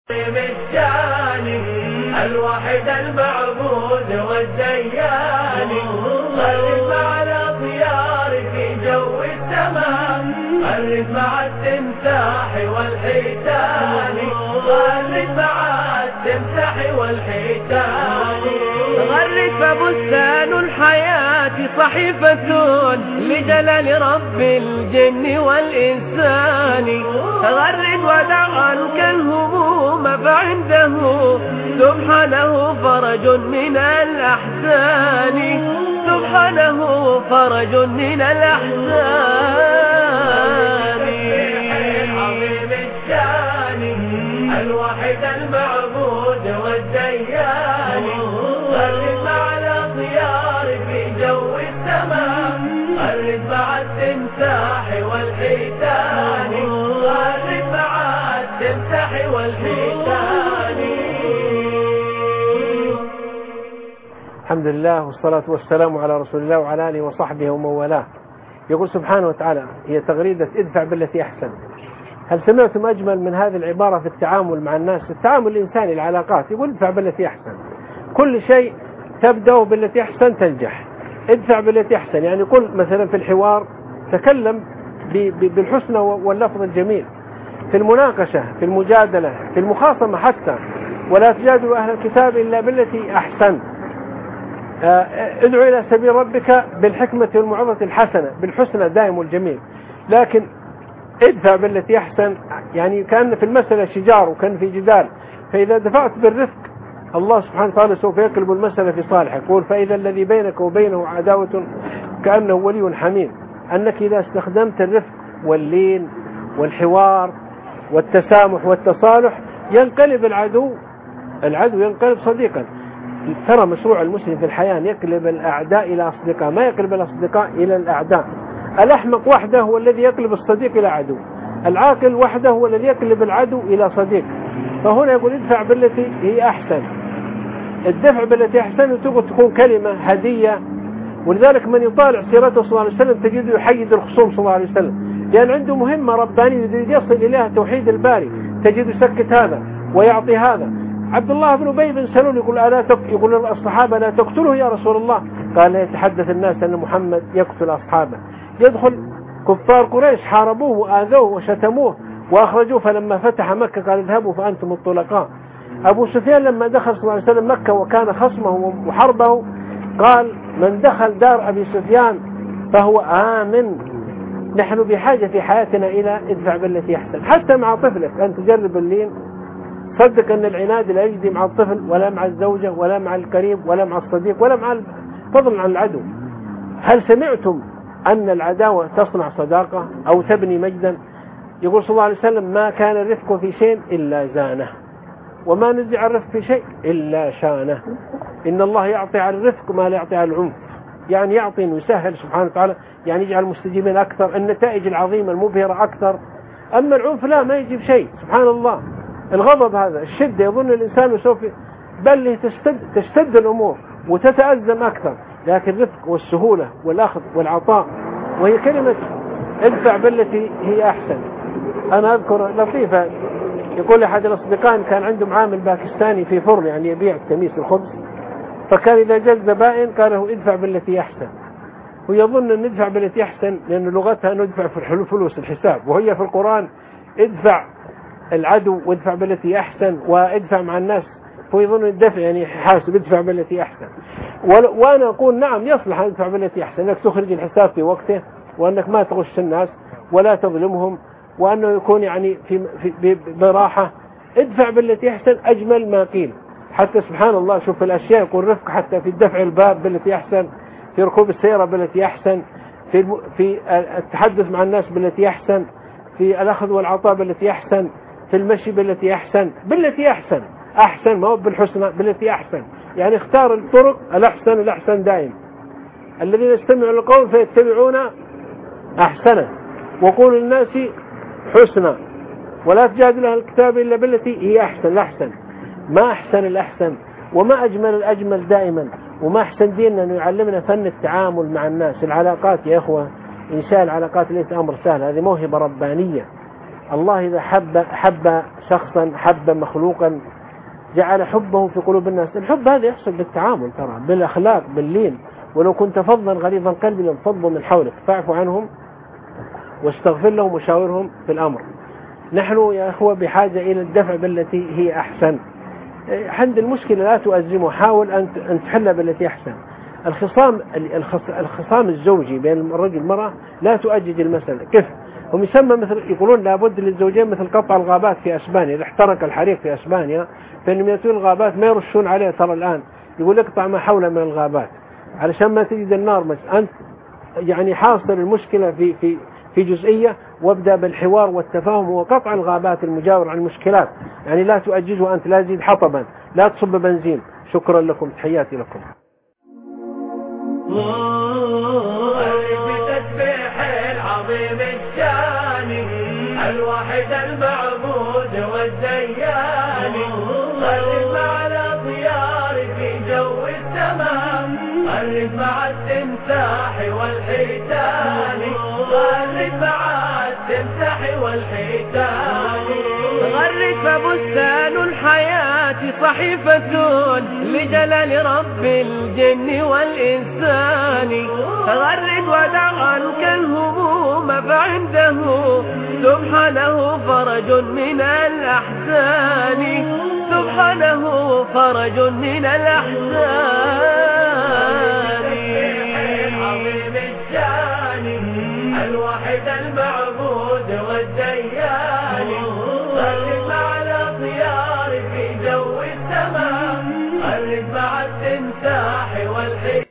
الجاني الواحد المعبود والدياني قرب مع الأطيار في جو السماء قرب مع التمساح والحيتان قرب مع التمساح والحيتان غرد فبستان الحياة صحيفة لجلال رب الجن والإنسان غرد ودع عنك الهموم فعنده سبحانه فرج من الأحزان سبحانه فرج من الأحزان عظيم الشان الواحد المعبود والديان قرب مع الأطيار في جو السماء قرب مع التمساح والحيتان قرب مع التمساح والحيتان. الحمد لله والصلاة والسلام على رسول الله وعلى آله وصحبه ومن والاه. يقول سبحانه وتعالى، هي تغريدة ادفع بالتي أحسن. هل سمعتم أجمل من هذه العبارة في التعامل مع الناس؟ التعامل الإنساني، العلاقات، يقول ادفع بالتي أحسن. كل شيء تبدأ بالتي أحسن تنجح. ادفع بالتي أحسن، يعني قل مثلا في الحوار تكلم بالحسنى واللفظ الجميل. في المناقشة، في المجادلة، في المخاصمة حتى، ولا تجادلوا أهل الكتاب إلا بالتي أحسن. ادعو إلى سبيل ربك بالحكمة والموعظة الحسنة، بالحسنى دائم والجميل. لكن ادفع بالتي أحسن يعني كأن في المسألة شجار وكان في جدال، فإذا دفعت بالرفق الله سبحانه وتعالى سوف يقلب المسألة في صالحك. يقول فإذا الذي بينك وبينه عداوة كأنه ولي حميم. أنك إذا استخدمت الرفق واللين والحوار والتسامح والتصالح ينقلب العدو ينقلب صديقا. ترى مشروع المسلم في الحياة يقلب الأعداء إلى أصدقاء، ما يقلب الأصدقاء إلى الأعداء. الأحمق وحده هو الذي يقلب الصديق إلى عدو، العاقل وحده هو الذي يقلب العدو إلى صديق. فهنا يقول ادفع بالتي هي أحسن. الدفع بالتي أحسن تكون كلمة هدية. ولذلك من يطالع سيرته صلى الله عليه وسلم تجده يحيد الخصوم صلى الله عليه وسلم، لأن عنده مهمة ربانية يريد يصل إليها توحيد الباري، تجده يسكت هذا ويعطي هذا. عبد الله بن أبي بن سلول يقول الصحابة لا تقتله يا رسول الله، قال يتحدث الناس أن محمد يقتل أصحابه. يدخل كفار قريش حاربوه وآذوه وشتموه وأخرجوه، فلما فتح مكة قال اذهبوا فأنتم الطلقاء. أبو سفيان لما دخل صلى الله عليه وسلم مكة وكان خصمه وحربه قال من دخل دار أبي سفيان فهو آمن. نحن بحاجة في حياتنا إلى ادفع بالتي أحسن. حتى مع طفلك أن تجرب اللين. صدق أن العناد لا يجدي مع الطفل ولا مع الزوجة ولا مع القريب ولا مع الصديق ولا مع فضلا عن العدو. هل سمعتم أن العداوة تصنع صداقة أو تبني مجدا؟ يقول صلى الله عليه وسلم ما كان الرفق في شيء إلا زانه، وما نزع الرفق في شيء إلا شانه. إن الله يعطي على الرفق ما لا يعطي على العنف، يعني يعطي ويسهل سبحانه وتعالى، يعني يجعل المستجيبين أكثر، النتائج العظيمة المبهرة أكثر. أما العنف لا، ما يجيب شيء سبحان الله. الغضب هذا، الشدة، يظن الإنسان سوف بل تشتد الأمور وتتأزم أكثر. لكن الرفق والسهولة والأخذ والعطاء، وهي كلمة ادفع بالتي هي أحسن. أنا أذكر لطيفة، يقول أحد الأصدقاء كان عندهم عامل باكستاني في فرن يعني يبيع التميس الخبز، فكان إذا جاء زبائن قال له ادفع بالتي أحسن، ويظن أن ندفع بالتي أحسن لأن لغتها ندفع في فلوس الحساب، وهي في القرآن ادفع العدو وادفع بالتي أحسن وادفع مع الناس، فيظن الدفع يعني حاسب ادفع بالتي أحسن. وأنا أقول نعم يصلح أن ادفع بالتي أحسن، أنك تخرج الحساب في وقته، وأنك ما تغش الناس ولا تظلمهم، وأنه يكون يعني براحة. ادفع بالتي أحسن أجمل ما قيل. حتى سبحان الله شوف الأشياء يقول رفق، حتى في الدفع الباب بالتي أحسن، في ركوب السيارة بالتي أحسن، في التحدث مع الناس بالتي أحسن، في الأخذ والعطاء بالتي أحسن، في المشي بالتي أحسن. بالتي أحسن أحسن، ما هو بالحسنى، بالتي أحسن. يعني اختار الطرق الأحسن دائم. الذين يستمعون القول فيتبعون أحسنه، وقول الناس حسنى، ولا تجادل أهل الكتاب إلا بالتي هي أحسن. الأحسن ما أحسن الأحسن، وما أجمل الأجمل دائما، وما أحسن ديننا أنه يعلمنا فن التعامل مع الناس. العلاقات يا أخوة، إنشاء العلاقات ليس أمر سهل، هذه موهبة ربانية. الله إذا حب شخصا، حب مخلوقا، جعل حبه في قلوب الناس. الحب هذا يحصل بالتعامل، ترى بالأخلاق، باللين. ولو كنت فظا غليظ القلب لانفضوا من حولك فاعف عنهم واستغفر لهم وشاورهم في الأمر. نحن يا أخوة بحاجة إلى الدفع بالتي هي أحسن. عند المشكلة لا تؤزمه، حاول أن تحلها بالتي أحسن. الخصام الزوجي بين الرجل والمرأة لا تؤجج المسألة. كيف؟ هم يسمى مثل، يقولون لابد للزوجين مثل قطع الغابات في أسبانيا. إذا احترق الحريق في أسبانيا فإنهم يأتون الغابات ما يرشون عليه، ترى الآن يقول اقطع ما حوله من الغابات علشان ما تجد النار. أنت يعني حاصل المشكلة في جزئية، وابدأ بالحوار والتفاهم وقطع الغابات المجاورة عن المشكلات. يعني لا تؤججه أنت، لا تزيد حطبا، لا تصب بنزين. شكرا لكم، تحياتي لكم. بتسبيح العظيم الشان الواحد المعبود والديان، قرب مع الأطيار في جو السماء، قرب مع التمساح والحيتان، قرب مع التمساح والحيتان، غرد فبستان الحياة صحيفة لجلال رب الجن والإنسان، غرد ودع عنك الهموم فعنده سبحانه فرج من الأحزان، سبحانه فرج من الأحزان. عظيم الشان الواحد المعبود والديان، قرب مع الأطيار في جو السماء، قرب مع التمساح